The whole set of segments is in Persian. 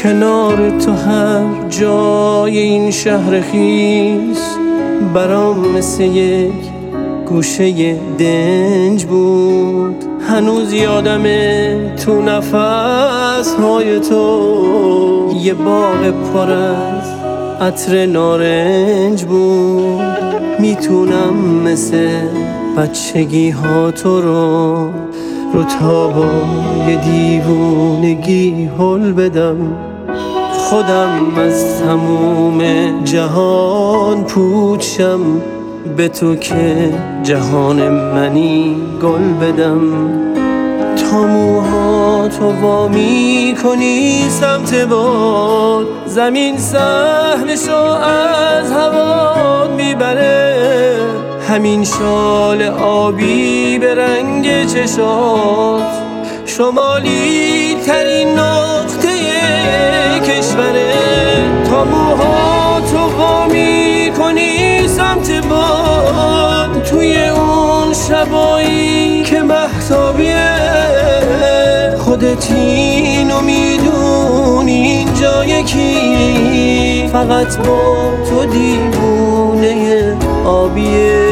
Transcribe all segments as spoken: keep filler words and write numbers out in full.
کنار تو هر جای این شهر خیس برام مثل یک گوشه دنج بود. هنوز یادمه تو نفس های تو یه باغ پر از عطر نارنج بود. میتونم مثل بچگی ها تو رو رو تابای دیوونگی هل بدم. خودم از تموم جهان پوچم به تو که جهان منی گل بدم. تا موهاتو وا میکنی سمت باد، زمین سهمشو از هوا میبره. همین شال آبی به رنگ چشات شمالی ترین نقطه کشوره. تا موهاتو وا میکنی سمت باد، توی اون شبایی که مهتابیه. خودت اینو میدونی اینجا یکی فقط با تو دیوونه آبیه.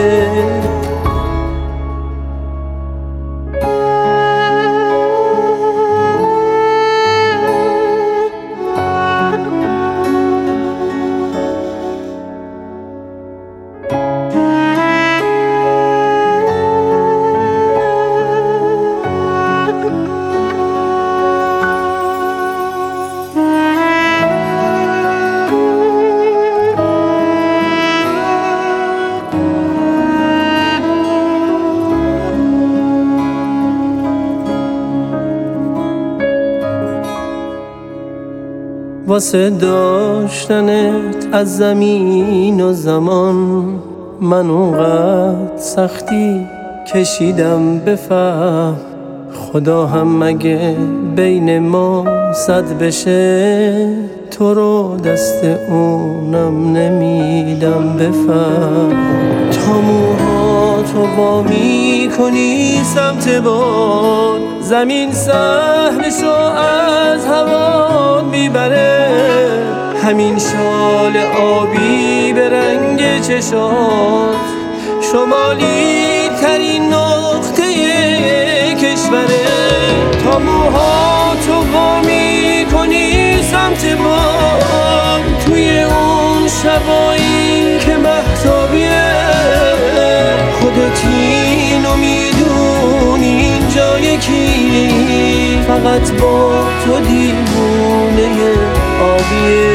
واسه داشتنت از زمین و زمان من اونقدر سختی کشیدم بفهم. خدا هم مگه بین ما صد بشه تو رو دست اونم نمیدم بفهم. تا موهاتو وا میکنی سمت باد، زمین سهمشو از هوا میبره. همین شال آبی به رنگ چشات شمالی ترین نقطه کشوره. تا موهاتو وا میکنی سمت باد، توی اون شبایی که مهتابیه. خودت اینو میدونی اینجا یکی فقط با تو دیوونه آبیه.